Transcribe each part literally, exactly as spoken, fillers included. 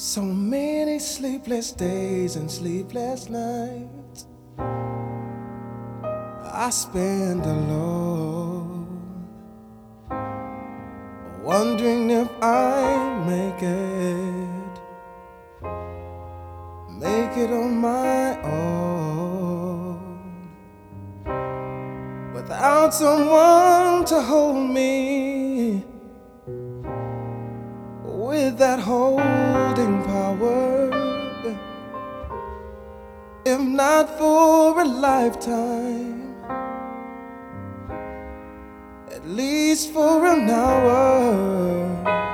So many sleepless days and sleepless nights I spend alone, wondering if I make it, make it on my own, without someone to hold me, with that holding power. If not for a lifetime, at least for an hour.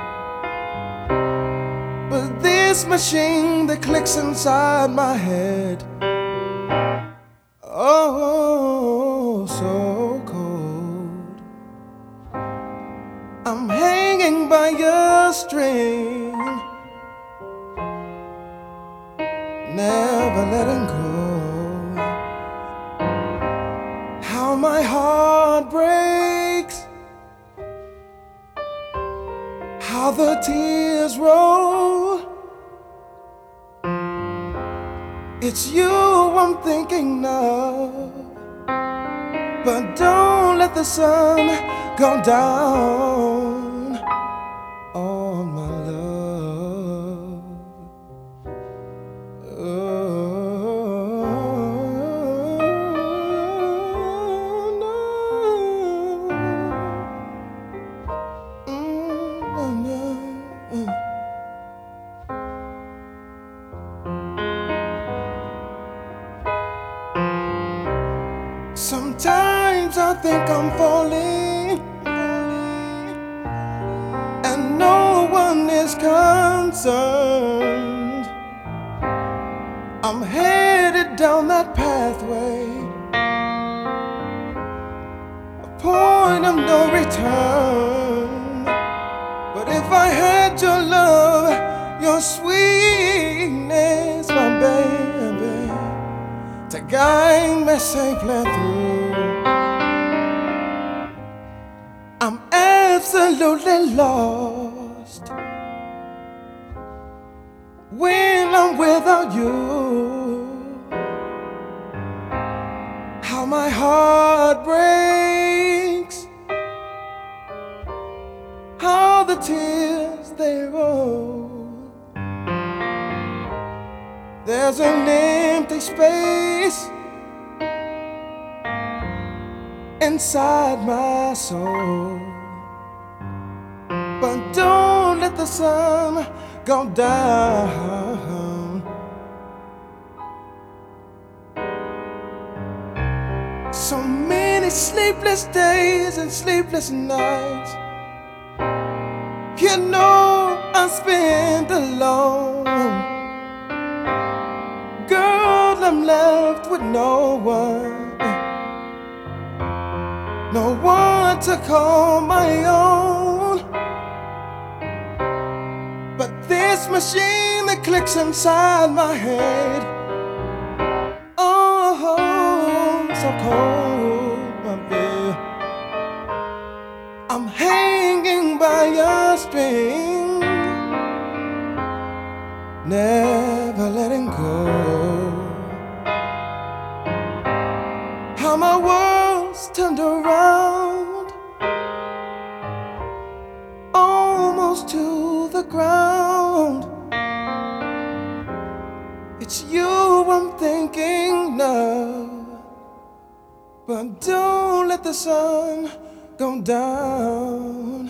But this machine that clicks inside my head, oh, so cold. I'm hanging by a string, never letting go. How my heart breaks, how the tears roll. It's you I'm thinking of, but don't let the sun go down on my love. Oh, no. Mm, no. Sometimes I think I'm falling, and no one is concerned. I'm headed down that pathway, a point of no return. But if I had your love, your sweetness, my baby, to guide me safely through, I'm absolutely lost when I'm without you. How my heart breaks, how the tears they roll. There's an empty space inside my soul, but don't let the sun go down. So many sleepless days and sleepless nights, you know, I spent alone. Girl, I'm left with no one, no one to call my own. But this machine that clicks inside my head, oh, so cold, my babe. I'm hanging by a string, never letting go. How my world's turned around, almost to the ground. It's you I'm thinking of, but don't let the sun go down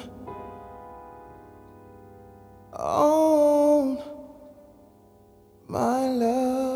on my love.